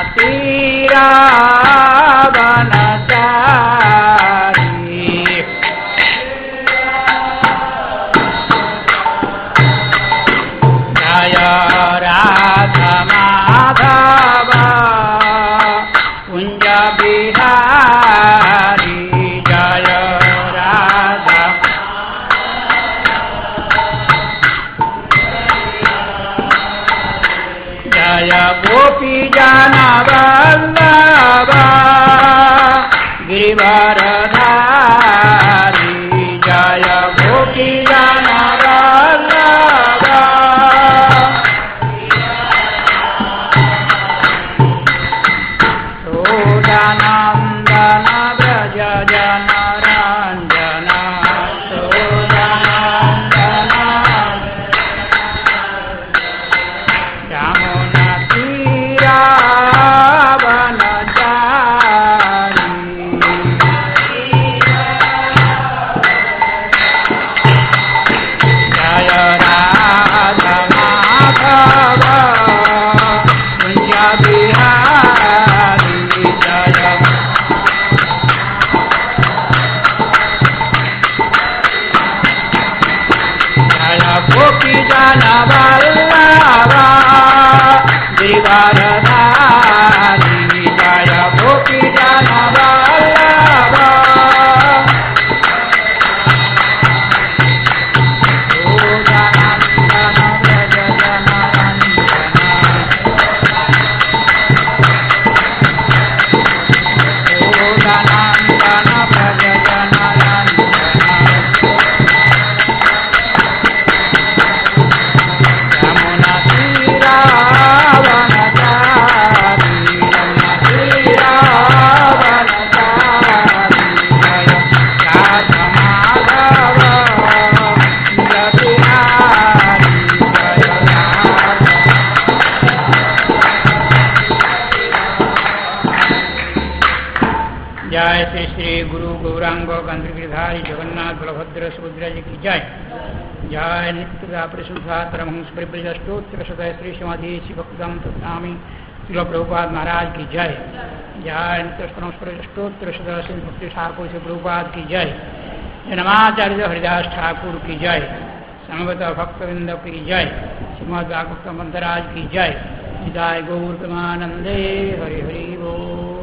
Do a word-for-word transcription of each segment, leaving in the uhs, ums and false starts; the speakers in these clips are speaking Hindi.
तीरावनचारी जय राधा माधव कुंज बिहारी जय राधा जय गोपी जन वल्लभ गिरिवरधारी जय गोपी जन वल्लभ सोदानंदन व्रज जन रंजन सोदानंदन यमुना तीरावनचारी जय राधा माधव कुंज बिहारी जय जय गोपी जन वल्लभ गिरिवरधारी जय गोपी जन वल्लभ सोदानंदन व्रज जन रंजन सोदानंदन व्रज जन रंजन यमुना तीरावनचारी यमुना तीरावनचारी जय राधा माधव कुंज बिहारी जय राधा जय श्री श्री गुरु गौरांग गंधगिरिधारी जगन्नाथ बलभद्र सुभद्रा जी की जय। जय नित्य प्रसुधातरमहंस परिव्रज स्तोत्र सदय श्री समाधि श्री भक्तम तत्नामी श्रील प्रभुपाद महाराज की जय। जय नित्य स्तोत्र सदय श्री भक्ति ठाकुर श्री प्रभुपाद की जय। जन्माचार्य हरिदास ठाकुर की जय। समवेत भक्तवृंद की जय। श्रीमद भागवत मंतराज की जय। जय गौर प्रेमानंदे हरि हरि बोल।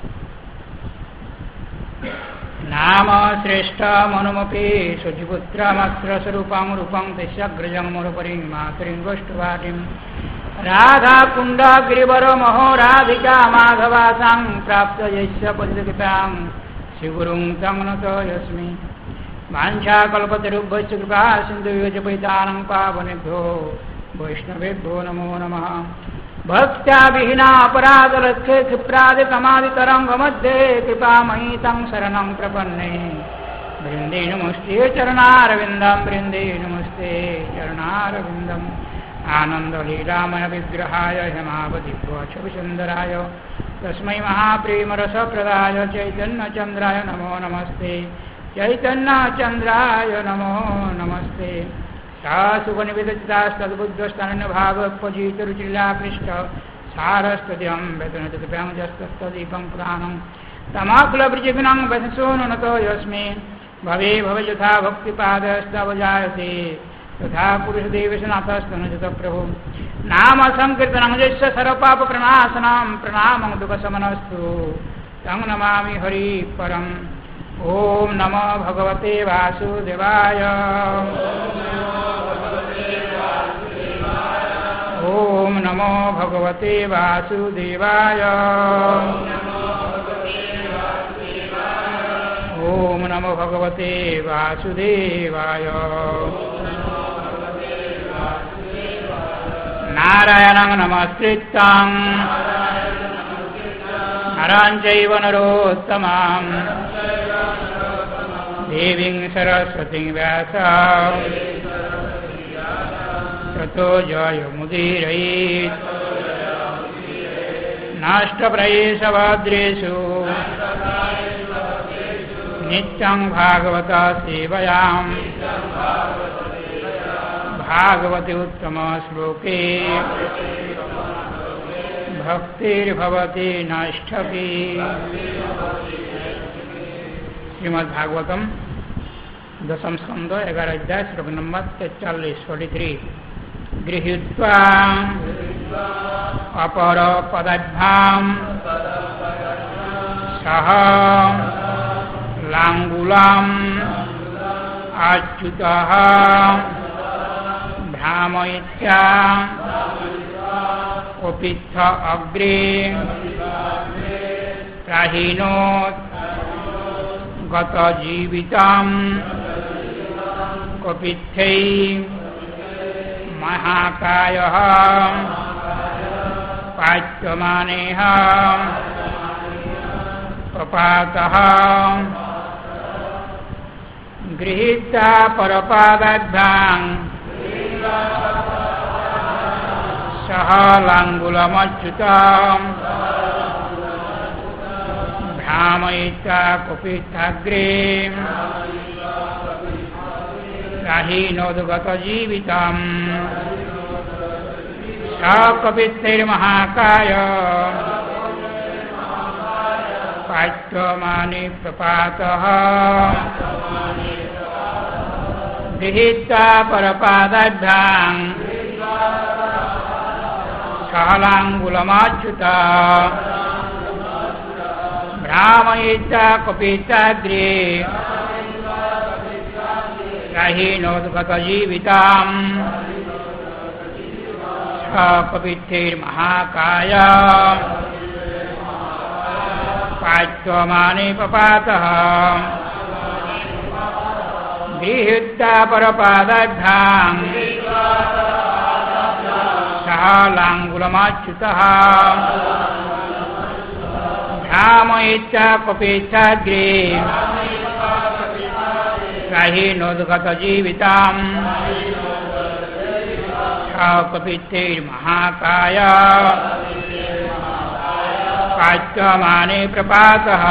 नाम श्रेष्ठ मनुमपि शुचिपुत्रमस्त्र स्वरूपं रूपं तस्याग्रजं मरुपरिं मातरिं गोष्ठवाटिं राधा कुंड गिरिवर महो राधिका माधवासां प्राप्त यस्य पतितकृपां श्रीगुरुं तं नतोऽस्मि। वाञ्छाकल्पतरुभ्यश्च कृपा सिन्धुभ्यो पैतानं पावनेभ्यो वैष्णवेभ्यो नमो नमः। भक्त्या विहीना अपराधलक्ष्ये क्षिप्रादिकमादितरङ्गमध्ये कृपामयी तं शरणं प्रपन्ने वृन्दे नमस्ते चरणारविन्दं वृन्दे नमस्ते चरणारविन्दम्। आनन्दलीलामय विग्रहाय हेमावधिभुवच्छविसुन्दराय तस्मै महाप्रेमरसप्रदाय चैतन्यचन्द्राय नमो नमस्ते चैतन्यचन्द्राय नमो नमस्ते। सासुगनिविदचितास्तद्बुद्धस्तनभावोपजीतरुचिलाकृष्ट सारस्तुत्यं वेदनतुभ्यां जस्तस्तदीपं पुराणं तमाकुलवृजिघ्नं वससोनुनतो यस्मै भवे भवे यथा भक्तिपादस्तव जायते तथा पुरुषदेवसनाथस्तनुजत प्रभु। नाम संकीर्तनं यस्य सर्वपापप्रणाशनं प्रणामं दुःखशमनस्तु तं नमामि हरि परम्। ओम नमो भगवते वासुदेवाय। ओम नमो भगवते वासुदेवाय। ओम नमो भगवते वासुदेवाय। नारायणं नमस्कृतं नरं चैव नरोत्तमं देवीं सरस्वतीं व्यासं ततो जयमुदीरयेत्। नष्टप्रयेषभद्रेषु नित्यं भागवत सेवयां भागवते उत्तम श्लोके भक्तिर्भवति नैष्ठकी। श्रीमद्भागवतम दशम स्कंद ग्यारह अध्याय श्लोक नंबर तैतालीस फोर्टी थ्री। गृहीत्वा अपर पदाभ्याम सह लांगुलाम अच्युतः भ्रामयित्वा उपित्थ अग्रे प्राहीनोत् गत जीवितं कपित्थै महाकायः पाच्यमानेः प्रपातः। गृहीत्वा परपादाभ्यां सह लांगुलमच्युतं भ्रामयित्वा कुपित्थाग्रे प्राहीनोद्गतजीवितं स कपित्थैर्महाकाय पाच्यमाने प्रपातः। गृहीत्वा परपादाभ्यां सहलांगुलमच्युता भ्रामयित्वा कुपित्थाग्रे प्राहीनोद्गतजीवितं स कपित्थैर्महाकाय पाच्यमाने प्रपातः। गृहीत्वा परपादाभ्यां सह लांगुलमच्युतः भ्रामयित्वा कुपित्थाग्रे प्राहीनोद्गतजीवितं स कपित्थैर्महाकाय पाच्यमाने प्रपातः।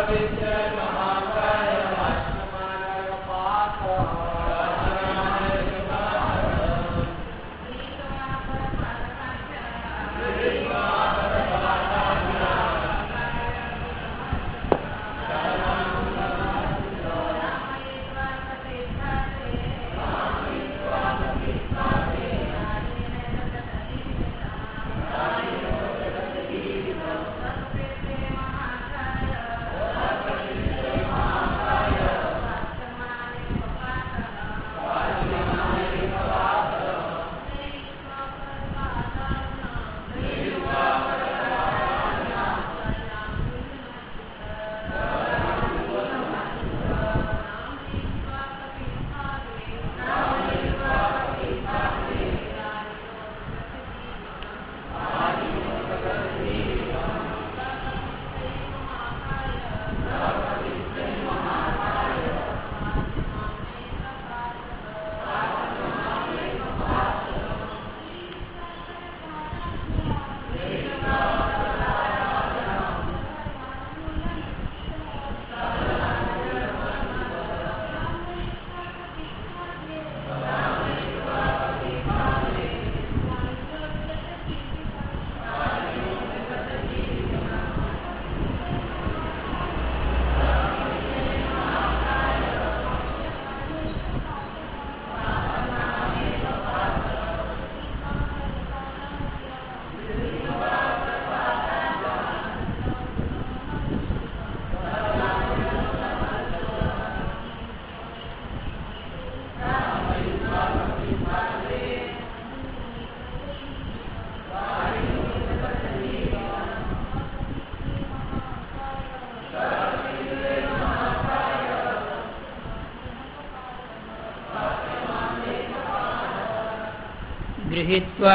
गृहीत्वा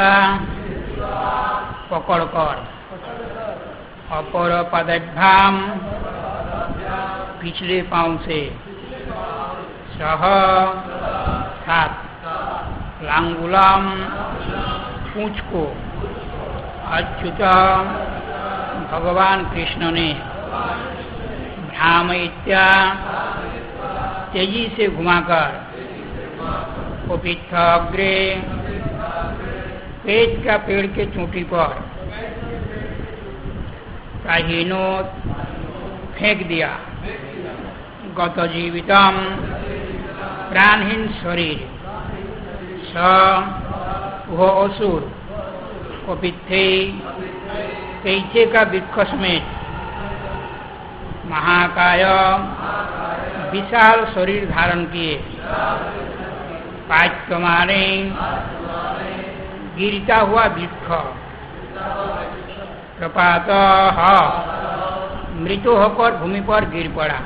पकड़कर अपर पदभ्याम पिछले पांव से सह सात लांगुलम पूंछ को अच्युत भगवान कृष्ण ने भ्रामयित्या तेजी से घुमाकर उपीथग्रे पेट का पेड़ के चोटी पर प्राहीनोत फेंक दिया। गत जीवितम प्राणहीन शरीर स वह असुर कपित्थे कैचे का वृक्ष समेत महाकाय विशाल शरीर धारण किए पाच्यमाने गिरता हुआ वृक्ष प्रपात मृत्यु होकर भूमि पर गिर पड़ा।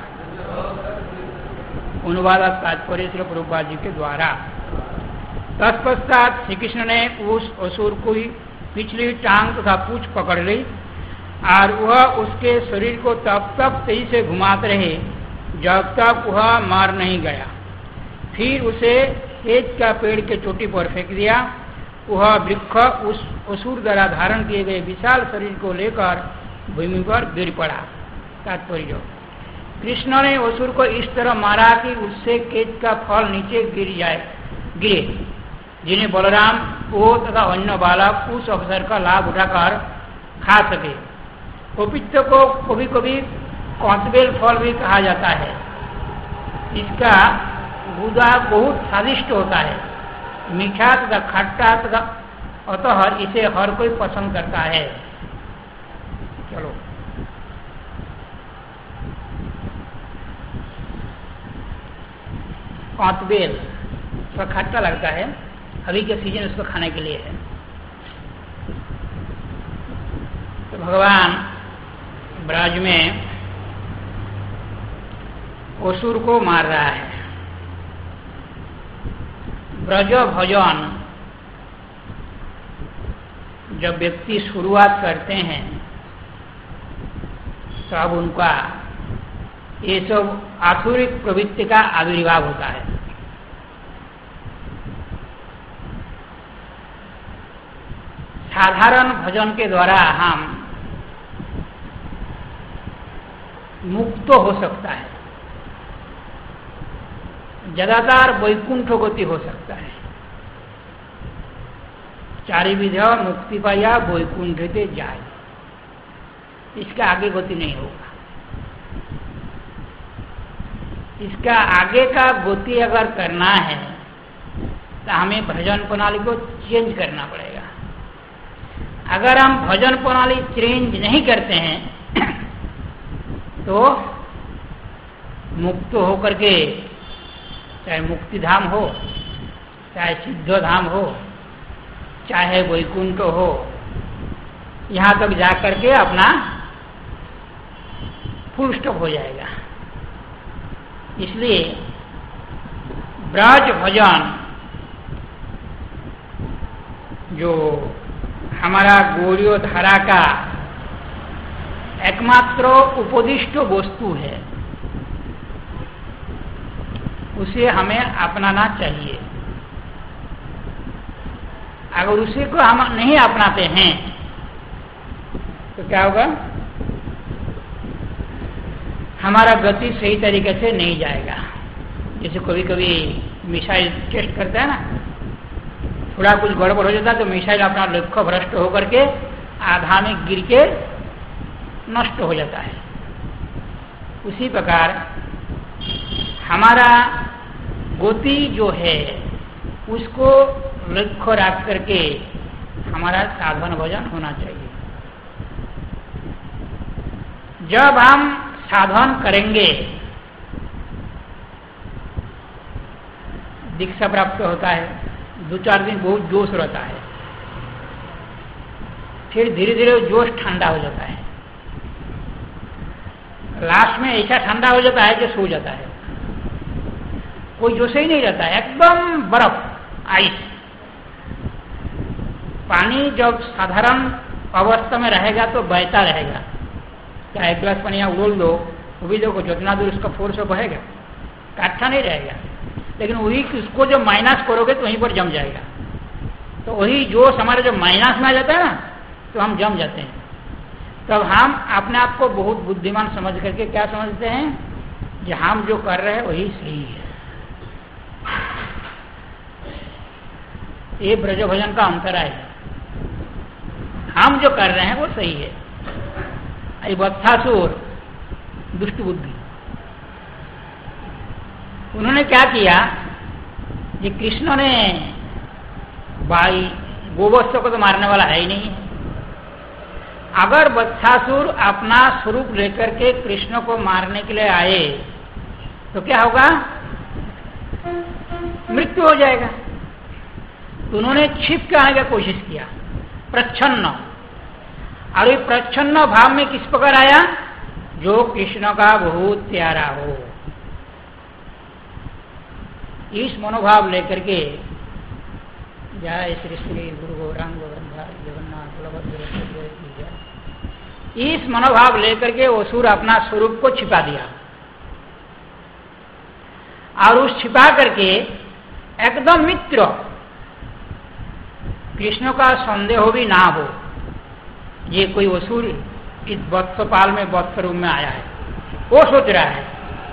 अनुवाद तात्पर्य श्री प्रभुपाद जी के द्वारा। तत्पश्चात श्री कृष्ण ने उस असुर को ही पिछली टांग तथा पूंछ पकड़ ली और वह उसके शरीर को तब तक तेजी से घुमाते रहे जब तक वह मार नहीं गया। फिर उसे तेज का पेड़ के चोटी पर फेंक दिया। वह वृक्ष उस असुर द्वारा धारण किए गए विशाल शरीर को लेकर भूमि पर गिर पड़ा। तात्पर्य कृष्ण ने असुर को इस तरह मारा कि उससे केत का फल नीचे गिर जाए गिरे, जिन्हें बलराम वो तथा अन्य बालक उस अवसर का लाभ उठाकर खा सके। पपीते को कभी कभी कौतबेल फल भी कहा जाता है। इसका गुदा बहुत स्वादिष्ट होता है, मीठा तथा खट्टा तथा, अतः इसे हर कोई पसंद करता है। चलो कौतबेल थोड़ा खट्टा लगता है, अभी के सीजन उसको खाने के लिए है। तो भगवान ब्रज में असुर को मार रहा है। ब्रज भजन जब व्यक्ति शुरुआत करते हैं तब उनका ये सब आसुरिक प्रवृत्ति का आविर्भाव होता है। साधारण भजन के द्वारा हम मुक्त हो सकता है, ज्यादातर वैकुंठ गति हो सकता है। चारि विध मुक्ति पाया वैकुंठ ते जाए, इसका आगे गति नहीं होगा। इसका आगे का गति अगर करना है तो हमें भजन प्रणाली को चेंज करना पड़ेगा। अगर हम भजन प्रणाली चेंज नहीं करते हैं तो मुक्त होकर के, चाहे मुक्ति धाम हो, चाहे सिद्ध धाम हो, चाहे वैकुंठ हो, यहां तक जाकर के अपना फुल स्टॉप हो जाएगा। इसलिए ब्रज भजन जो हमारा गौड़ीय धारा का एकमात्र उपदिष्ट वस्तु है, उसे हमें अपनाना चाहिए। अगर उसी को हम नहीं अपनाते हैं तो क्या होगा? हमारा गति सही तरीके से नहीं जाएगा। जैसे कभी कभी मिसाइल टेस्ट करता है ना, थोड़ा कुछ गड़बड़ हो जाता है तो मिसाइल अपना लक्ष्य भ्रष्ट होकर के आधा में गिर के नष्ट हो जाता है। उसी प्रकार हमारा गति जो है उसको लक्ष्य रख करके हमारा साधन भजन होना चाहिए। जब हम साधन करेंगे, दीक्षा प्राप्त होता है, दो चार दिन बहुत जोश रहता है, फिर धीरे धीरे जोश ठंडा हो जाता है, लास्ट में ऐसा ठंडा हो जाता है कि सो जाता है, कोई जोश ही नहीं रहता है, एकदम बर्फ, आइस। पानी जब साधारण अवस्था में रहेगा तो बहता रहेगा, क्या एक गिलास पानी यहाँ उड़ोल दो, वो भी देखो जितना दूर उसका फोर्स बहेगा, काठा नहीं रहेगा। लेकिन वही उसको जब माइनस करोगे तो वहीं पर जम जाएगा। तो वही जोश हमारे जब माइनस में आ जाता है ना, तो हम जम जाते हैं। तब हम अपने आप को बहुत बुद्धिमान समझ करके क्या समझते हैं, कि हम जो कर रहे हैं वही सही है। ये ब्रज भजन का अंतराय है, हम जो कर रहे हैं वो सही है। ये वत्सासुर दुष्ट बुद्धि, उन्होंने क्या किया, ये कृष्ण ने भाई गोवत्स को तो मारने वाला है ही नहीं। अगर वत्सासुर अपना स्वरूप लेकर के कृष्ण को मारने के लिए आए तो क्या होगा, मृत्यु हो जाएगा। तो उन्होंने छिप के आने की कोशिश किया, प्रच्छन्न। और ये प्रच्छन्न भाव में किस प्रकार आया, जो कृष्ण का बहुत प्यारा हो। इस मनोभाव लेकर के जय श्री श्री गुरु गौरांग जगन्नाथ बलभद्र, इस मनोभाव लेकर के वो असुर अपना स्वरूप को छिपा दिया, और उस छिपा करके एकदम मित्र, कृष्ण का संदेह भी ना हो ये कोई असुर इस वत्सपाल में वत्स रूप में आया है, वो सोच रहा है।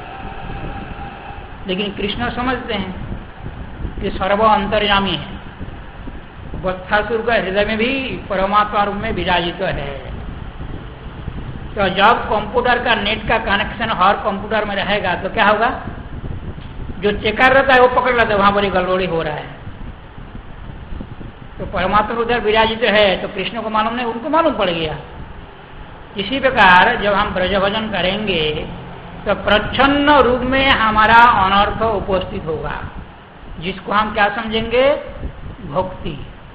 लेकिन कृष्ण समझते हैं कि सर्व अंतर्यामी है, वत्सासुर का हृदय में भी परमात्मा रूप में विराजित है। तो जब कंप्यूटर का नेट का कनेक्शन हर कंप्यूटर में रहेगा तो क्या होगा, जो चेकर रहता है वो पकड़ लेता है वहां पर गड़बड़ी हो रहा है। तो परमात्मा उधर विराजित है तो कृष्ण को मालूम नहीं, उनको मालूम पड़ गया। इसी प्रकार जब हम ब्रज भजन करेंगे तो प्रच्छन्न रूप में हमारा अनर्थ उपस्थित होगा, जिसको हम क्या समझेंगे, भक्ति।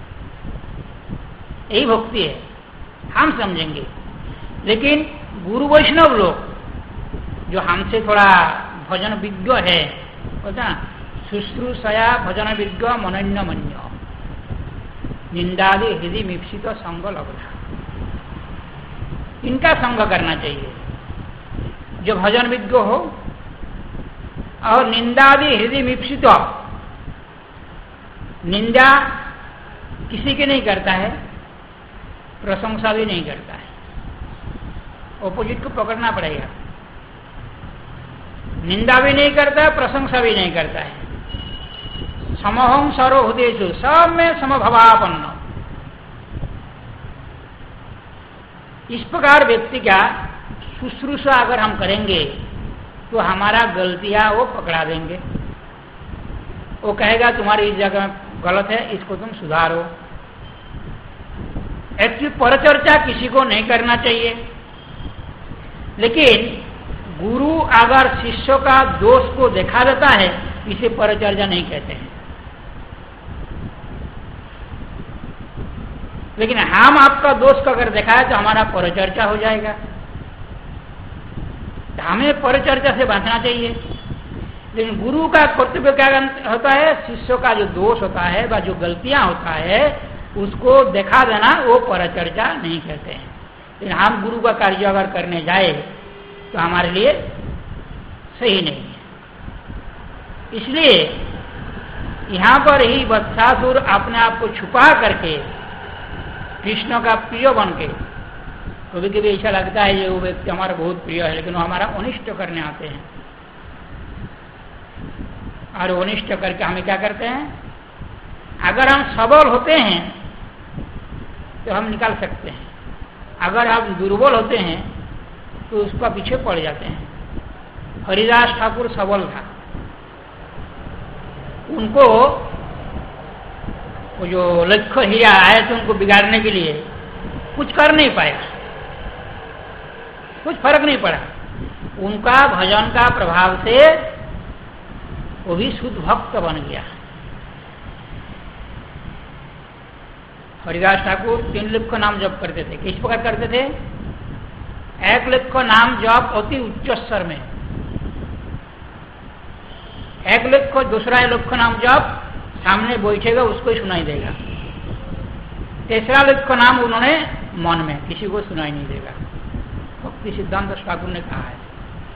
यही भक्ति है, हम समझेंगे। लेकिन गुरु वैष्णव लोग जो हमसे थोड़ा भजन विज्ञ है, बोलता ना, शुश्रूषया भजन विज्ञ मनन्य मन्य निंदादि हृदय मिप्सित संग लग्ना, इनका संग करना चाहिए। जो भजन विज्ञ हो और निंदादि हृदय मिप्सित, निंदा किसी की नहीं करता है, प्रशंसा भी नहीं करता है, ऑपोजिट को पकड़ना पड़ेगा। निंदा भी नहीं करता है, प्रशंसा भी नहीं करता है। समोहम सर्वभूतेषु, सब में समभावापन्न। इस प्रकार व्यक्ति का शुश्रूषा अगर हम करेंगे तो हमारा गलतियां वो पकड़ा देंगे। वो कहेगा तुम्हारी इस जगह गलत है, इसको तुम सुधारो। एक्चुअली परचर्चा किसी को नहीं करना चाहिए, लेकिन गुरु अगर शिष्य का दोष को दिखा देता है, इसे परचर्चा नहीं कहते हैं। लेकिन हम आपका दोष को अगर देखा है तो हमारा परचर्चा हो जाएगा। हमें परचर्चा से बचना चाहिए। लेकिन गुरु का कर्तव्य क्या होता है, शिष्य का जो दोष होता है व जो गलतियां होता है उसको दिखा देना, वो परचर्चा नहीं कहते हैं। लेकिन हम गुरु का कार्य अगर करने जाए तो हमारे लिए सही नहीं है। इसलिए यहां पर ही वत्सासुर अपने आप को छुपा करके कृष्ण का प्रिय बन के, कभी कभी ऐसा लगता है ये वो व्यक्ति हमारा बहुत प्रिय है, लेकिन वो हमारा अनिष्ट करने आते हैं। और अनिष्ट करके हमें क्या करते हैं, अगर हम सबल होते हैं तो हम निकाल सकते हैं, अगर हम दुर्बल होते हैं तो उसका पीछे पड़ जाते हैं। हरिदास ठाकुर सबल था, उनको वो जो लक्ष्य हीरा आए थे उनको बिगाड़ने के लिए कुछ कर नहीं पाया, कुछ फर्क नहीं पड़ा। उनका भजन का प्रभाव से वो भी शुद्ध भक्त बन गया। हरिदास ठाकुर तीन लिख को नाम जप करते थे। किस प्रकार करते थे, एक लिख को नाम जप अति उच्च स्वर में, एक लिख को दूसरा लिख को नाम जप सामने बैठेगा उसको ही सुनाई देगा, तीसरा लिख को नाम उन्होंने मन में, किसी को सुनाई नहीं देगा। भक्ति सिद्धांत ठाकुर ने कहा है,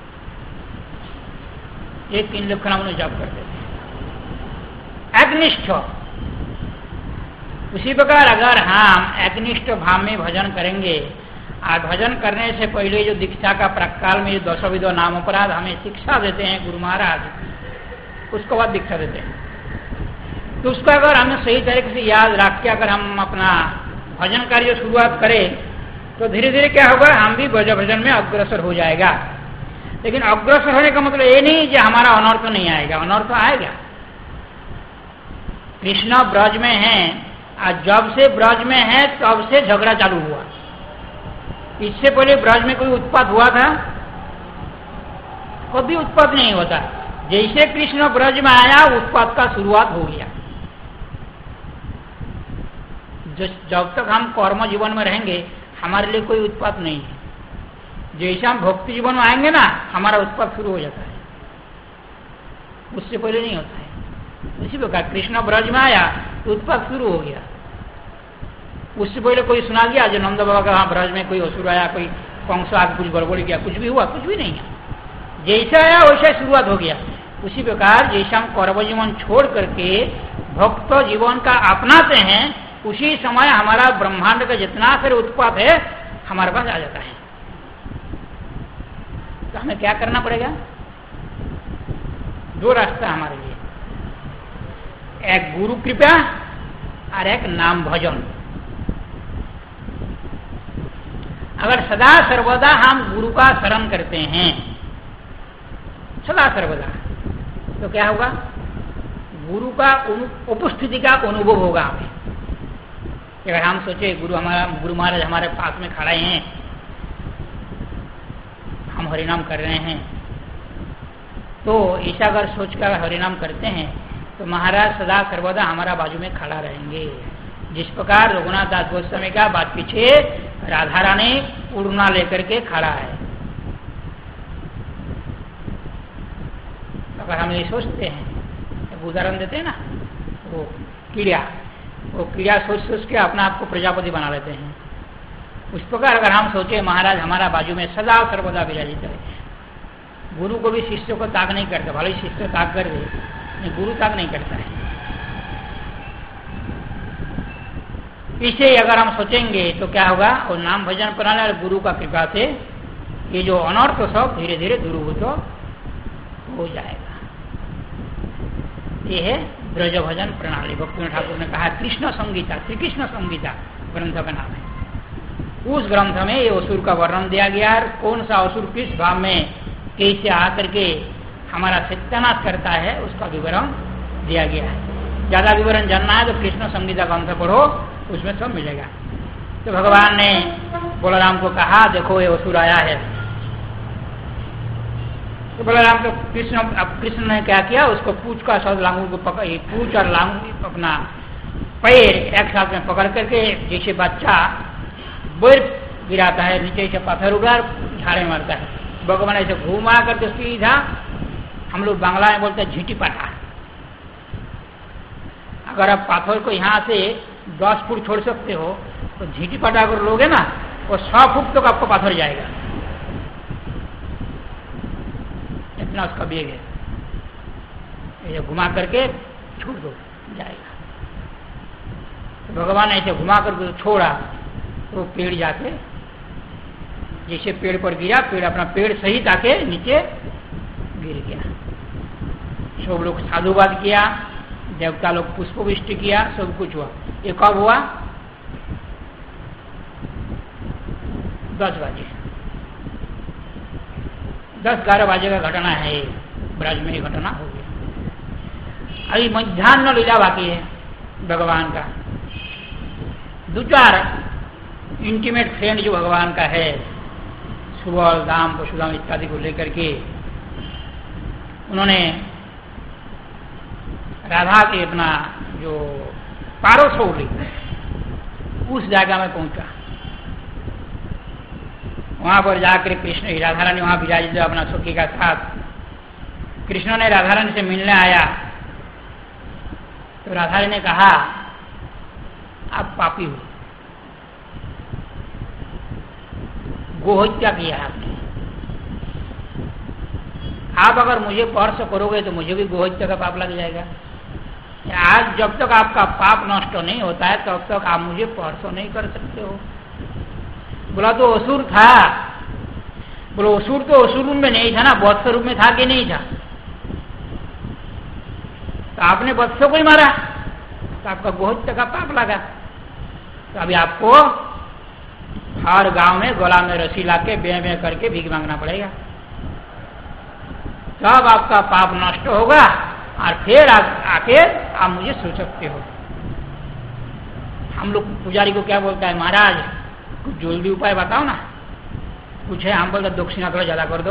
ये तीन लिख को नाम उन्होंने जप करते थे। एकनिष्ठ, उसी प्रकार अगर हम एकनिष्ठ भाव में भजन करेंगे, और भजन करने से पहले जो दीक्षा का प्राक्काल में जो दसों विधो नाम अपराध हमें शिक्षा देते हैं गुरु महाराज, उसके बाद दीक्षा देते हैं, तो उसको अगर हमें सही तरीके से याद रख के अगर हम अपना भजन कार्य शुरुआत करें तो धीरे धीरे क्या होगा, हम भी ब्रज भजन में अग्रसर हो जाएगा। लेकिन अग्रसर होने का मतलब ये नहीं कि हमारा अनर्थ नहीं आएगा, अनर्थ आएगा। कृष्ण ब्रज में है, और जब से ब्रज में है तब से झगड़ा चालू हुआ। इससे पहले ब्रज में कोई उत्पात हुआ था, कभी उत्पात नहीं होता। जैसे कृष्ण ब्रज में आया उत्पात का शुरुआत हो गया। जब तक हम कर्म जीवन में रहेंगे हमारे लिए कोई उत्पात नहीं है। जैसे हम भक्ति जीवन में आएंगे ना, हमारा उत्पात शुरू हो जाता है, उससे पहले नहीं होता है। इसी प्रकार कृष्ण ब्रज में आया तो उत्पात शुरू हो गया। उससे पहले कोई सुना गया जो नंद बाबा का वहां ब्रज में कोई असुर आया, कोई कंस आगे कुछ गड़बड़ी किया, कुछ भी हुआ, कुछ भी नहीं है। जैसा आया वैसा शुरुआत हो गया। उसी प्रकार जैसे हम कर्म जीवन छोड़ करके भक्त जीवन का अपनाते हैं, उसी समय हमारा ब्रह्मांड का जितना सारे उत्पात है हमारे पास आ जाता है। तो हमें क्या करना पड़ेगा, दो रास्ता हमारे लिए, एक गुरु कृपा और एक नाम भजन। अगर सदा सर्वदा हम गुरु का शरण करते हैं, सदा सर्वदा, तो क्या होगा, गुरु का उपस्थिति का अनुभव होगा हमें। अगर हम सोचे गुरु हमारा गुरु महाराज हमारे पास में खड़े हैं, हम हरिनाम कर रहे हैं, तो ऐसा अगर सोचकर हरिनाम करते हैं तो महाराज सदा सर्वदा हमारा बाजू में खड़ा रहेंगे। जिस प्रकार रघुनाथ दास गोस्वामी का बात पीछे राधा रानी उड़ना लेकर के खड़ा है। अगर हम ये सोचते हैं, एक उदाहरण देते हैं ना, वो कीड़ा, वो कीड़ा सोच सोच के अपना आपको प्रजापति बना लेते हैं। उस प्रकार अगर हम सोचे महाराज हमारा बाजू में सदा सर्वदा विराजित रहे। गुरु को भी शिष्य को ताक नहीं करता, भले ही शिष्य ताक कर दे, गुरु ताक नहीं करता है। इसे अगर हम सोचेंगे तो क्या होगा, और नाम भजन प्रणाली और गुरु का कृपा से ये जो अनर्थ सब धीरे धीरे दूर हो तो हो जाएगा। ये है ब्रज भजन प्रणाली। भक्ति ठाकुर ने कहा कृष्ण संगीता, श्री कृष्ण संगीता ग्रंथ का नाम है। उस ग्रंथ में ये असुर का वर्णन दिया गया है। कौन सा असुर किस भाव में कैसे आकर के हमारा सत्यानाश करता है उसका विवरण दिया गया है। ज्यादा विवरण जानना है तो कृष्ण संगीता ग्रंथ पढ़ो, उसमें सब मिलेगा। तो भगवान ने बलराम को कहा देखो ये असुर आया है। तो बलराम को कृष्ण अब कृष्ण ने क्या किया, उसको पूछ का सब लांगू को पकड़, पूछ और लांगू अपना पैर एक साथ में पकड़ करके जैसे बच्चा बैर गिराता है नीचे से पत्थर उड़ा झाड़े मारता है, भगवान ऐसे घुमा करके सीधा, हम लोग बांग्ला में बोलते हैं झींटी पाटा। अगर आप पाथर को यहाँ से दस फुट छोड़ सकते हो तो झींटी पाटा अगर लोगे ना वो सौ फुट तक आपको पाथर जाएगा, इतना उसका वेग है। ये घुमा करके छोड़ दो जाएगा। तो भगवान ने ऐसे घुमा करके छोड़ा तो पेड़ जाके जैसे पेड़ पर गिरा, पेड़ अपना पेड़ सहित आके नीचे गिर गया। सब लोग साधुवाद किया, देवता लोग पुष्पवृष्टि किया, सब कुछ हुआ। ये कब हुआ? दस बजे दस ग्यारह बजे का घटना है ये, ब्रज में ही घटना हो गया। अभी मध्यान्ह लीला बाकी है भगवान का। दो चार इंटीमेट फ्रेंड जो भगवान का है, सुबल दाम पशुदाम इत्यादि को लेकर के उन्होंने राधा के अपना जो पारोसौली उस जगह में पहुंचा। वहां पर जाकर कृष्ण राधा रानी वहां विराजित अपना सखी का साथ, कृष्ण ने राधा रानी से मिलने आया तो राधा रानी ने कहा आप पापी हो, गोहत्या किया आपने, आप अगर मुझे स्पर्श करोगे तो मुझे भी गोहत्या का पाप लग जाएगा। आज जब तक आपका पाप नष्ट नहीं होता है तब तक आप मुझे स्पर्श नहीं कर सकते हो। बोला तो असुर था। बोलो असुर तो असुर रूप में नहीं था ना, वत्स रूप में था कि नहीं था? तो आपने वत्स को ही मारा तो आपका गोहत्या का पाप लगा। तो अभी आपको हर गांव में गला में रस्सी लाके बे बे करके भीख मांगना पड़ेगा, तब आपका पाप नष्ट होगा और फिर आ, आके आप मुझे सो सकते हो। हम लोग पुजारी को क्या बोलता है, महाराज कुछ जल्दी उपाय बताओ ना। कुछ है, हम बोलते दक्षिणा थोड़ा ज्यादा कर दो।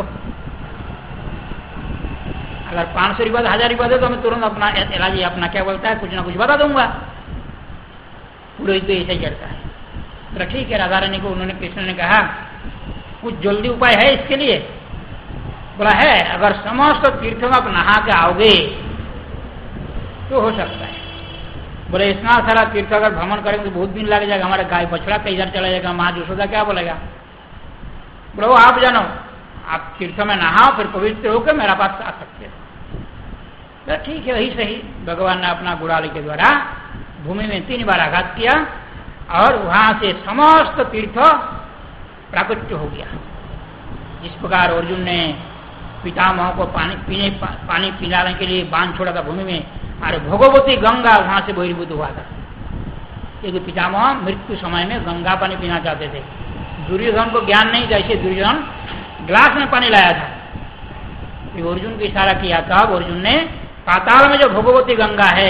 अगर पांच सौ रुपया हजार रुपया दो तो मैं तुरंत अपना इलाज अपना क्या बोलता है कुछ ना कुछ बता दूंगा। पुरोहित तो ऐसा ही करता है। तो ठीक है, राधा रानी को उन्होंने कृष्ण ने कहा कुछ जल्दी उपाय है इसके लिए? बोला है, अगर समस्त तीर्थों में आप नहा के आओगे तो हो सकता है। बोले इतना सारा तीर्थ अगर भ्रमण करेंगे तो बहुत दिन लग जाएगा, हमारा गाय बछड़ा कई इधर चला जाएगा, माँ यशोदा क्या बोलेगा? बोले वो आप जानो, आप तीर्थ में नहाओ फिर पवित्र होकर मेरा पास आ सकते हो। तो ठीक है, वही सही। भगवान ने अपना गुड़ाली के द्वारा भूमि में तीन बार आघात किया और वहां से समस्त तीर्थ प्राकट्य हो गया। जिस प्रकार अर्जुन ने पितामह को पानी पीने पा, पानी पिलाने के लिए बांध छोड़ा था भूमि में, और भगवती गंगा वहां से बहिर्भूत हुआ था, क्योंकि पितामह मृत्यु समय में गंगा पानी पीना चाहते थे। दुर्योधन को ज्ञान नहीं था, इसलिए दुर्योधन ग्लास में पानी लाया था। तो अर्जुन को इशारा किया था, अर्जुन ने पाताल में जो भगवती गंगा है,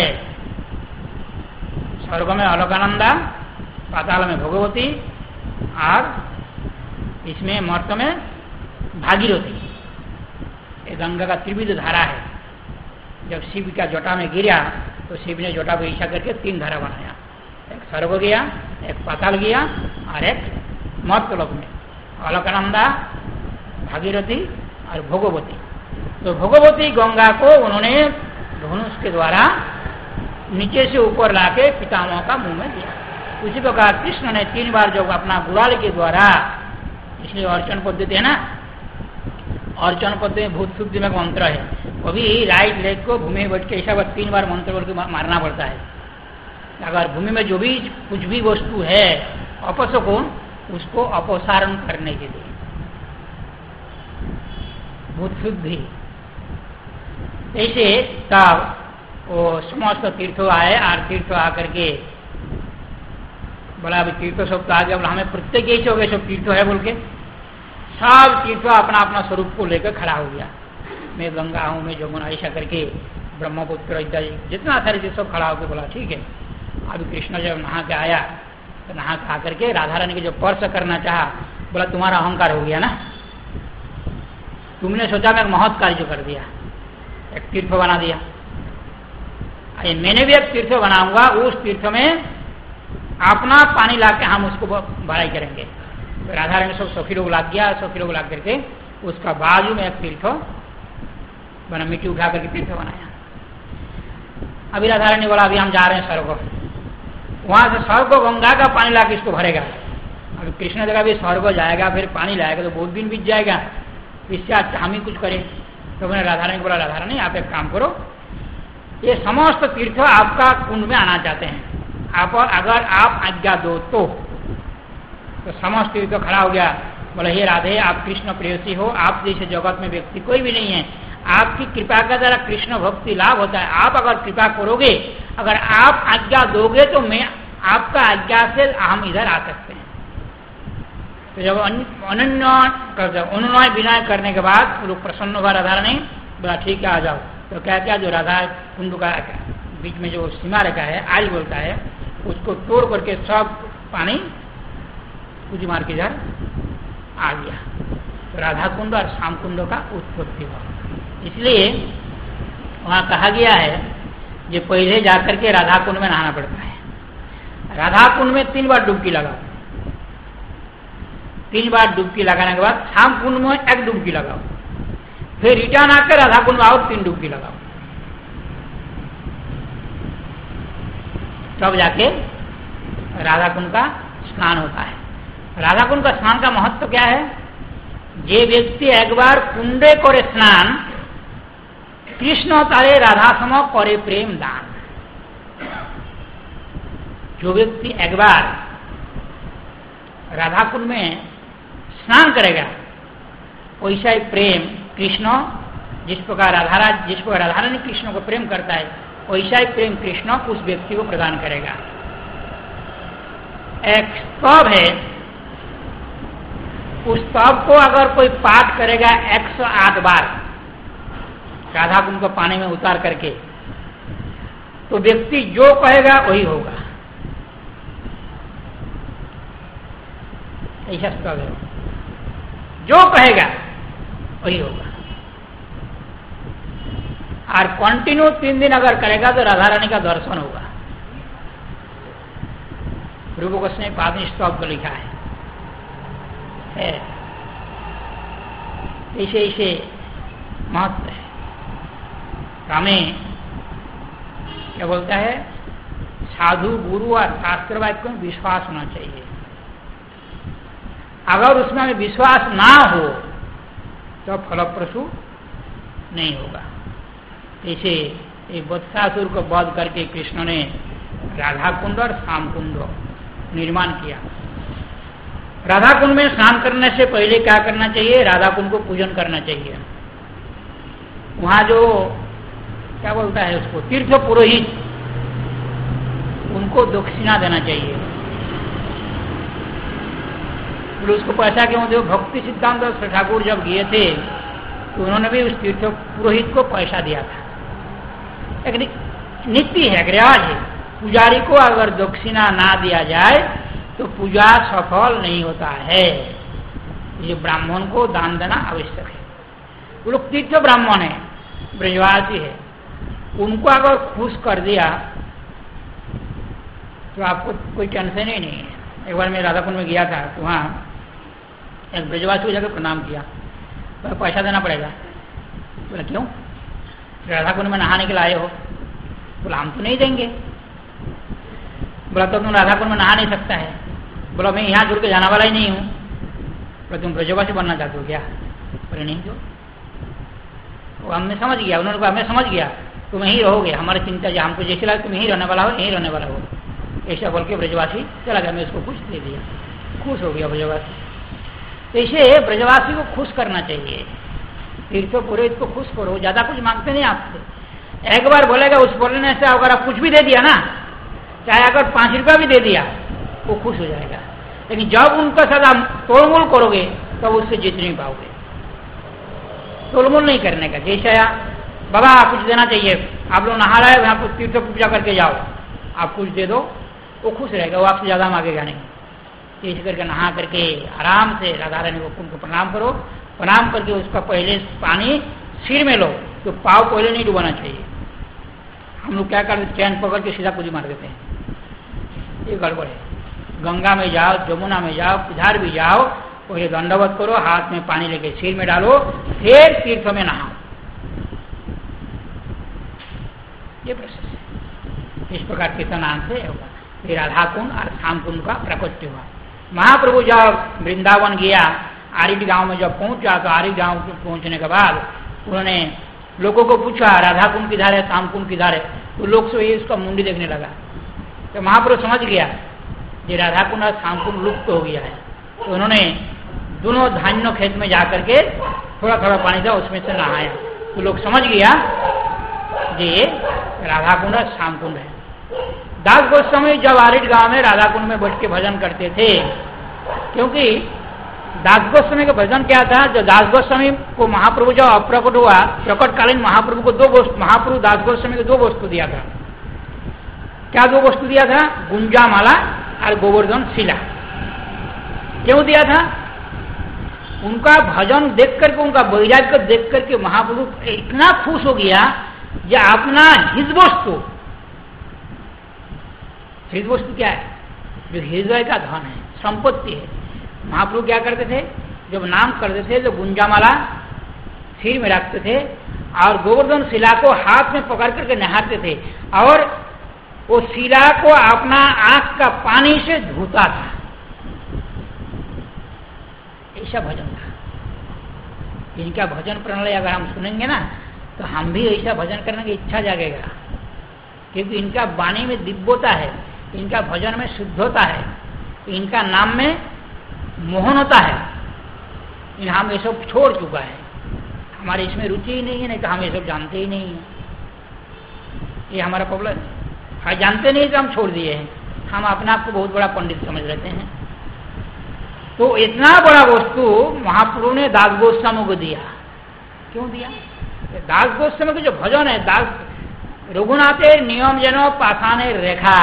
स्वर्ग में अलकानंदा, पाताल में भगवती और इसमें मर्त में भागीरथी, ये गंगा का त्रिविध धारा है। जब शिव का जटा में गिरा तो शिव ने जटा को ईसा करके तीन धारा बनाया, एक स्वर्ग गया, एक पाताल गया और एक मर्तलोक में अलकानंदा, भागीरथी और भगवती। तो भगवती गंगा को उन्होंने धनुष के द्वारा नीचे से ऊपर लाके पितामह का मुंह में दिया। उसी प्रकार कृष्ण ने तीन बार जो अपना गुड़ाल के द्वारा, इसलिए अर्चन पद्धति है ना, अर्चन पद्धति में भूत शुद्धि में मंत्र है, कभी राइट लेग को भूमि में बैठ के ऐसा तीन बार मंत्र बोल के मारना पड़ता है। अगर भूमि में जो भी कुछ भी वस्तु है अपशकुन, उसको अपसारण करने के लिए भूत शुद्धि। ऐसे तब वो समस्त तीर्थों आए और तीर्थ आकर के बोला अभी तीर्थ सब तो आ गया, बोला हमें प्रत्येक ऐसे हो गए सब तीर्थ है बोल के सब तीर्थ अपना अपना स्वरूप को लेकर खड़ा हो गया। मैं गंगा हूँ, मैं जमुना, ऐसा करके ब्रह्मपुत्र इत्यादि जितना सारे चीज सब खड़ा होकर बोला ठीक है। अभी कृष्ण जब नहा के आया तो नहा खा करके राधा रानी के जो स्पर्श करना चाहा, बोला तुम्हारा अहंकार हो गया ना, तुमने सोचा मैं महत् कार्य कर दिया, एक तीर्थ बना दिया, अरे मैंने भी एक तीर्थ बनाऊंगा, उस तीर्थ में अपना पानी ला के हम उसको भराई करेंगे। तो राधा रानी सब सखी लोग लाग गया, सखी लोग लाग करके उसका बाजू में एक तीर्थ बना, मिट्टी उठा करके तीर्थ बनाया। अभी राधा रानी बोला अभी हम जा रहे हैं स्वर्ग, वहां से स्वर्ग गंगा का पानी ला के इसको भरेगा। अभी कृष्ण ने देखा अभी स्वर्ग जाएगा फिर पानी लाएगा तो बहुत दिन बीत जाएगा, इससे अच्छा हम ही कुछ करें। तो मैंने राधा रानी बोला राधा रानी आप एक काम करो, ये समस्त तीर्थ आपका कुंड में आना चाहते हैं, आप अगर आप आज्ञा दो तो, तो समस्त तीर्थ खड़ा हो गया। बोले हे राधे आप कृष्ण प्रेयसी हो, आप जैसे जगत में व्यक्ति कोई भी नहीं है, आपकी कृपा का द्वारा कृष्ण भक्ति लाभ होता है। आप अगर कृपा करोगे, अगर आप आज्ञा दोगे तो मैं आपका आज्ञा से हम इधर आ सकते हैं। तो जब अनन्य अनुनय विनय करने के बाद लोग प्रसन्न हुआ, राधा रानी बोला ठीक है आ जाओ। तो क्या क्या जो राधा कुंड का बीच में जो सीमा रेखा है आज बोलता है, उसको तोड़ करके सब पानी कुछ मार के इधर आ गया। तो राधा कुंड और श्याम कुंड का उत्पत्ति हुआ। इसलिए वहां कहा गया है जो पहले जाकर के राधा कुंड में नहाना पड़ता है। राधा कुंड में तीन बार डुबकी लगाओ, तीन बार डुबकी लगाने के बाद श्याम कुंड में एक डुबकी लगाओ, फिर रिटर्न आकर राधा कुंड में आओ तीन डुबकी लगाओ, तब जाके राधा कुंड का स्नान होता है। राधा कुंड का स्नान का महत्व क्या है? जे व्यक्ति एक बार कुंडे करे स्नान कृष्ण तारे राधा सम करे प्रेम दान। जो व्यक्ति एक बार राधा कुंड में स्नान करेगा वैसा ही प्रेम कृष्ण, जिस प्रकार राधा जिस प्रकार राधा रानी कृष्ण को प्रेम करता है वैसा ही प्रेम कृष्ण उस व्यक्ति को प्रदान करेगा। एक स्तव है, उस स्तव को अगर कोई पाठ करेगा एक सौ आठ बार राधा कुंड को पानी में उतार करके, तो व्यक्ति जो कहेगा वही होगा। ऐसा स्तव है, जो कहेगा वही होगा। और कंटिन्यू तीन दिन अगर करेगा तो राधा रानी का दर्शन होगा। रूप गोस्वामी पाद स्तव को लिखा है, है। ऐसे ऐसे महत्व है। हमें क्या बोलता है, साधु गुरु और शास्त्र वाक्य में विश्वास होना चाहिए। अगर उसमें हमें विश्वास ना हो तो फलप्रसू नहीं होगा। ऐसे एक वत्सासुर को वध करके कृष्ण ने राधा कुंड और श्याम कुंड निर्माण किया। राधा कुंड में स्नान करने से पहले क्या करना चाहिए? राधा कुंड को पूजन करना चाहिए। वहां जो क्या बोलता है उसको, तीर्थ पुरोहित, उनको दक्षिणा देना चाहिए। फिर उसको पैसा क्यों दो? भक्ति सिद्धांत ठाकुर जब गए थे तो उन्होंने भी उस तीर्थ पुरोहित को पैसा दिया था। एक नीति है, एक रिवाज है। पुजारी को अगर दक्षिणा ना दिया जाए तो पूजा सफल नहीं होता है। ये ब्राह्मण को दान देना आवश्यक है। वो लोग तीर्थ ब्राह्मण है, ब्रजवासी है, उनको अगर खुश कर दिया तो आपको कोई टेंशन ही नहीं है। एक बार मैं राधाकुंड में गया था तो वहाँ एक ब्रजवासी को जाकर प्रणाम किया, तो पैसा देना पड़ेगा। बोला क्यों? राधाकुंड में नहाने के लिए आए हो? बोला हम तो नहीं देंगे। बोला तो तुम राधाकुंड में नहा नहीं सकता है। बोला मैं यहाँ जुड़ के जाने वाला ही नहीं हूँ। बोला तुम ब्रजवासी बनना चाहते हो क्या? बोले नहीं क्यों? वो हमने समझ गया, उन्होंने कहा हमें समझ गया, तुम यहीं रहोगे, हमारी चिंता जो हमको जैसे लगा तुम यहीं रहने वाला हो, यहीं रहने वाला हो। ऐसा बोल के ब्रजवासी चला गया। मैं उसको कुछ दे दिया, खुश हो गया ब्रजवासी। तो इसे ब्रजवासी को खुश करना चाहिए। तीर्थों पुरोहित को खुश करो, ज्यादा कुछ मांगते नहीं आपसे। एक बार बोलेगा उस बोलने से अगर आप कुछ भी दे दिया ना, चाहे अगर पांच रुपया भी दे दिया, वो खुश हो जाएगा। लेकिन जब उनका सदा तोड़मोड़ करोगे तब तो उससे जीत नहीं पाओगे। तोड़मोड़ नहीं करने का, जैसे बाबा कुछ देना चाहिए, आप लोग नहा रहे हो, यहाँ पर तीर्थ पूजा करके जाओ, आप कुछ दे दो, वो खुश रहेगा, वो आपसे ज्यादा मांगेगा नहीं। इस करके नहा करके आराम से राधा रानी को उनको प्रणाम करो, प्रणाम करके उसका पहले पानी सिर में लो, तो पाव पहले नहीं डुबाना चाहिए। हम लोग क्या करते, चैन पकड़ के सीधा कुछ मार देते हैं, ये गड़बड़ है। गंगा में जाओ, जमुना में जाओ, किधर भी जाओ, पहले दंडवत करो, हाथ में पानी लेके सिर में डालो, फिर तीर्थ में नहाओ। ये प्रोसेस है। इस प्रकार कीर्तनान से होगा। फिर राधा कुंड और श्याम कुंड का प्रकट हुआ। महाप्रभु जब वृंदावन गया, आरिड गांव में जब पहुंचा, तो आरिड गांव पहुंचने के बाद उन्होंने लोगों को पूछा राधा कुंड किधर है, श्याम कुंड किधर है, तो लोग से उसका मुंडी देखने लगा। तो महाप्रभु समझ गया ये राधा कुंड और श्याम कुंड लुप्त हो गया है। तो उन्होंने दोनों धान्य खेत में जाकर के थोड़ा थोड़ा पानी था उसमें से नहाया, तो लोग समझ गया ये राधा कुंड और श्याम कुंड है। दास गोस्वामी जब आरिड गांव में राधा कुंड में बैठ के भजन करते थे, क्योंकि दास गोस्वामी का भजन क्या था, जो दास गोस्वामी को महाप्रभु जब अप्रकट हुआ, प्रकटकालीन महाप्रभु को दो वस्तु, महाप्रभु दास गोस्वामी को दो वस्तु दिया था। क्या दो वस्तु दिया था? गुंजा माला और गोवर्धन शिला। क्यों दिया था? उनका भजन देख करके, उनका वैराग्य देख करके महाप्रभु इतना खुश हो गया, ये अपना हिज वस्तु, हिज वस्तु क्या है? जो हृदय का धन है, संपत्ति है। महाप्रभु क्या करते थे, जब नाम करते थे तो गुंजामाला सिर में रखते थे और गोवर्धन शिला को हाथ में पकड़ करके नहाते थे, और वो शिला को अपना आंख का पानी से धोता था। ऐसा भजन था। इनका भजन प्रणाली अगर हम सुनेंगे ना, तो हम भी ऐसा भजन करने की इच्छा जागेगा, क्योंकि इनका वाणी में दिव्यता है, इनका भजन में शुद्धता है, इनका नाम में मोहनता है। हम ये सब छोड़ चुका है, हमारे इसमें रुचि ही नहीं है, नहीं तो हम ये सब जानते ही नहीं है। ये हमारा प्रॉब्लम है, हम जानते नहीं तो हम छोड़ दिए हैं। हम अपने आप को बहुत बड़ा पंडित समझ लेते हैं। तो इतना बड़ा वस्तु महाप्रभु ने दास गोस्वामी को दिया। क्यों दिया? दास गोस्वामी का जो भजन है, दास रघुनाथे नियम जनो पाषाणे रेखा।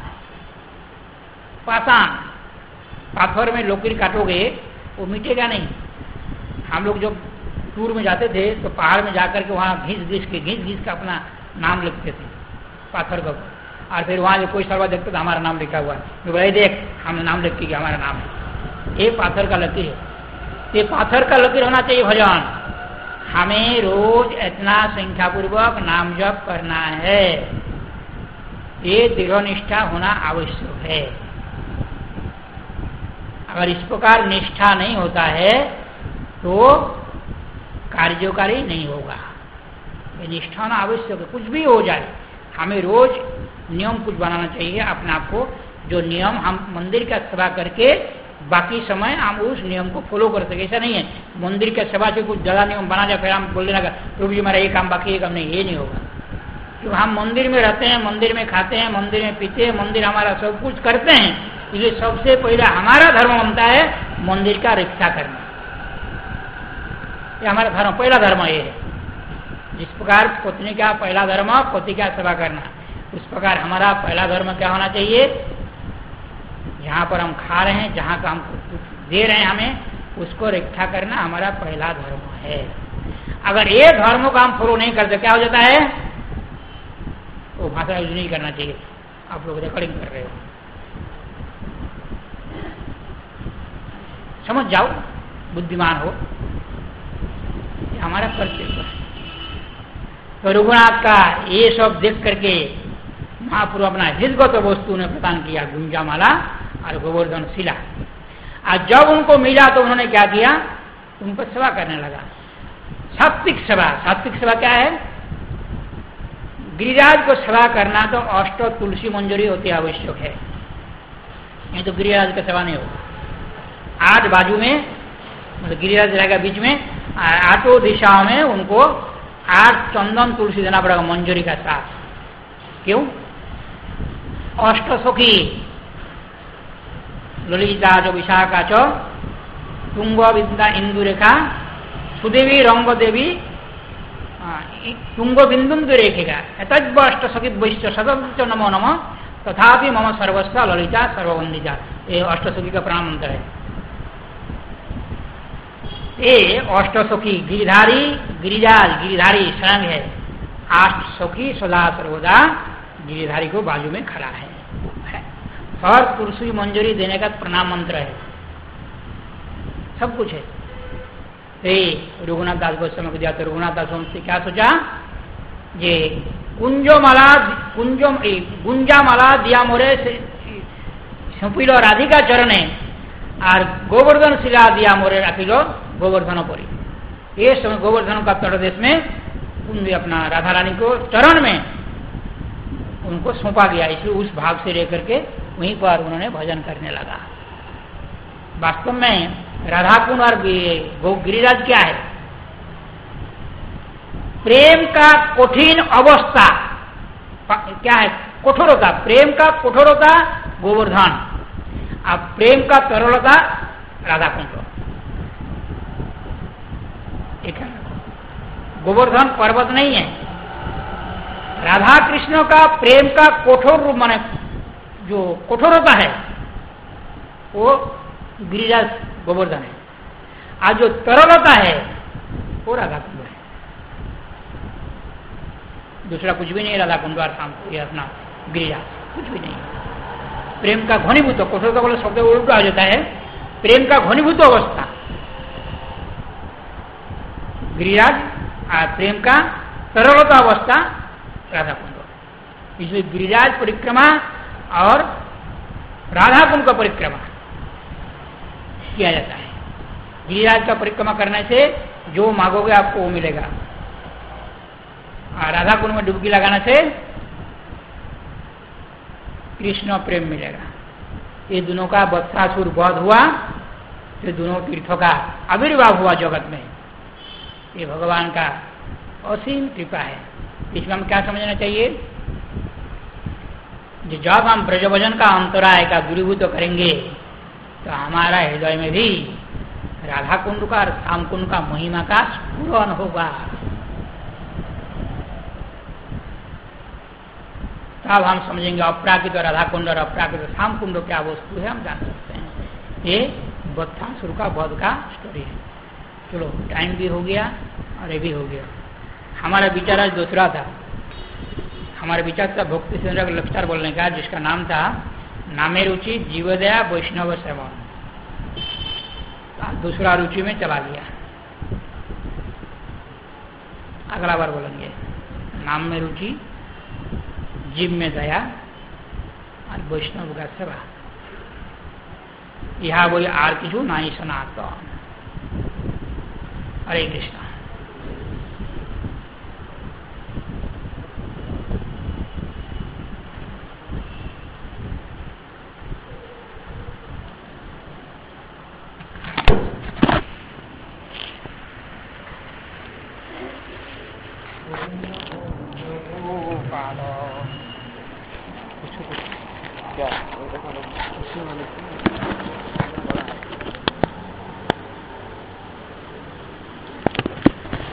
पाषाण पाथर में लकीर काटोगे वो मिटेगा नहीं। हम लोग जब टूर में जाते थे तो पहाड़ में जाकर के वहाँ घिस घिस के घिस घिस के अपना नाम लिखते थे पाथर का, और फिर वहाँ जो कोई सर्वा देखते तो हमारा नाम लिखा हुआ है, भाई देख हमने नाम लिख के हमारा नाम है। ये पाथर का लकीर है, ये पाथर का लकीर होना चाहिए भजन। हमें रोज इतना संख्या पूर्वक नाम जप करना है, ये दृढ़ निष्ठा होना आवश्यक है। अगर इस प्रकार निष्ठा नहीं होता है तो कार्यकारी नहीं होगा। ये निष्ठा होना आवश्यक है। कुछ भी हो जाए, हमें रोज नियम कुछ बनाना चाहिए अपने आप को, जो नियम हम मंदिर का सेवा करके बाकी समय हम उस नियम को फॉलो कर सके। ऐसा नहीं है मंदिर के सेवा से कुछ ज्यादा नियम बना जाए फिर हम बोल देना प्रभु जी मेरा ये काम बाकी ये काम नहीं, ये नहीं होगा। क्योंकि हम मंदिर में रहते हैं, मंदिर में खाते हैं, मंदिर में पीते हैं, मंदिर हमारा सब कुछ करते हैं, इसलिए सबसे पहले हमारा धर्म बनता है मंदिर का रक्षा करना। ये हमारा धर्म, पहला धर्म ये है। जिस प्रकार पत्नी का पहला धर्म पति का सेवा करना, उस प्रकार हमारा पहला धर्म क्या होना चाहिए? जहाँ पर हम खा रहे हैं, जहाँ का हम दे रहे हैं हमें, उसको रक्षा करना हमारा पहला धर्म है। अगर ये धर्मों का हम फॉलो नहीं करते क्या हो जाता है? वो भाषा यूज नहीं करना चाहिए। आप लोग रिकॉर्डिंग कर रहे हो, समझ जाओ, बुद्धिमान हो, ये हमारा कर्तव्य है। तो रघुनाथ का ये सब देख करके महाप्रभु अपना हृदगत वस्तु ने प्रदान किया, गुंजामाला और गोवर्धन शिला। आज जब उनको मिला तो उन्होंने क्या किया? उनको सेवा करने लगा। सात्विक सेवा, सात्विक सेवा क्या है? गिरिराज को सेवा करना तो अष्ट तुलसी मंजरी होती आवश्यक है, नहीं तो गिरिराज का सेवा नहीं होगा। आठ बाजू में मतलब गिरिराज रहेगा बीच में, आठों दिशाओं में उनको आठ चंदन तुलसी देना पड़ेगा मंजूरी का साथ। क्यों? अष्ट सखी ललिता जो विशाखा चो तुंग विद्या इंदुरेखा सुदेवी रंग देवी तुंग बिंदु रेखेगा तज्व अष्ट सखी वैश्य सदस्य नमो नमो तथापि मम सर्वस्व ललिता सर्ववंदिता। ये अष्ट सखी का प्रणाम मंत्र है। ये अष्ट सखी गिरिधारी गिरिजाल गिरिधारी शरण है। आठ सखी सदा सर्वदा गिरिधारी को बाजू में खड़ा है। हर तुलसी मंजूरी देने का प्रणाम मंत्र है। सब कुछ है। रघुनाथ दास गोस्वामी को दिया तो रघुनाथ दास से क्या सोचा? ये कुंजो माला कुंजो गुंजा माला दिया मोरे सपिल राधिका चरणे और गोवर्धन शिला दिया मोरे राखिलो गोवर्धन परी। ये समय गोवर्धन का तटदेश में कुंज अपना राधा रानी को चरण में उनको सौंपा गया। इसलिए उस भाग से लेकर के वहीं पर उन्होंने भजन करने लगा। वास्तव में राधा कुंड और गिरिराज क्या है? प्रेम का कठिन अवस्था क्या है? कठोरता। प्रेम का कठोरता गोवर्धन, अब प्रेम का तरलता राधा कुंड। गोवर्धन पर्वत नहीं है। राधा कृष्ण का प्रेम का कठोर रूप माने जो कठोरता है वो गिरिराज गोवर्धन है। आज जो तरलता है वो राधा कुंड है। दूसरा कुछ भी नहीं। राधा कुंड अपना गिरिराज कुछ भी नहीं। प्रेम का घनीभूत, कठोरता बोले शब्द उल्टा हो जाता है। प्रेम का घनीभूत अवस्था गिरिराज, प्रेम का तरलता अवस्था राधा कुंड। इसलिए गिरिराज परिक्रमा और राधा कुंड का परिक्रमा किया जाता है। गिरिराज का परिक्रमा करने से जो मांगोगे आपको वो मिलेगा, और राधा कुंड में डुबकी लगाने से कृष्ण प्रेम मिलेगा। ये दोनों का बत्सासुर वध हुआ तो दोनों तीर्थों का आविर्भाव हुआ जगत में। ये भगवान का असीम कृपा है। इसमें हम क्या समझना चाहिए? जब हम ब्रजभजन का अंतराय का दूरीभूत तो करेंगे तो हमारा हृदय में भी राधा कुंड का और श्याम कुंड का महिमा का स्फुरन होगा। तब हम समझेंगे अपराकित राधा कुंड और अपराकित श्याम कुंड क्या वस्तु है, हम जान सकते हैं। ये बत्सासुर का वध का स्टोरी है। चलो टाइम भी हो गया और ये भी हो गया। हमारा विचार आज दूसरा था। हमारे विचार था भक्ति सुंदर लक्षार बोलने का, जिसका नाम था नामे रुचि जीवदया वैष्णव सेवा। दूसरा रुचि में चला गया। अगला बार बोलेंगे नाम में रुचि, जीव में दया और वैष्णव का सेवा। यह बोले आर किचु नाई सनातन। हरे कृष्णा। क्या